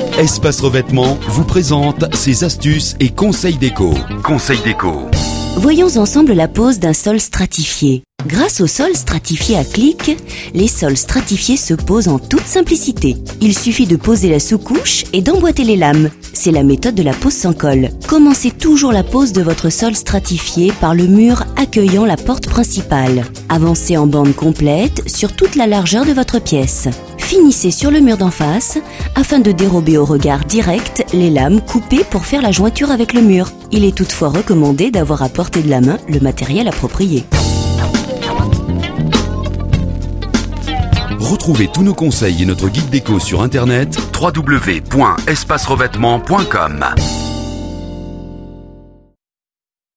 Espace Revêtement vous présente ses astuces et conseils déco. Conseils déco. Voyons ensemble la pose d'un sol stratifié. Grâce au sol stratifié à clic, les sols stratifiés se posent en toute simplicité. Il suffit de poser la sous-couche et d'emboîter les lames. C'est la méthode de la pose sans colle. Commencez toujours la pose de votre sol stratifié par le mur accueillant la porte principale. Avancez en bande complète sur toute la largeur de votre pièce. Finissez sur le mur d'en face afin de dérober au regard direct les lames coupées pour faire la jointure avec le mur. Il est toutefois recommandé d'avoir à portée de la main le matériel approprié. Retrouvez tous nos conseils et notre guide déco sur internet www.espacerevêtement.com.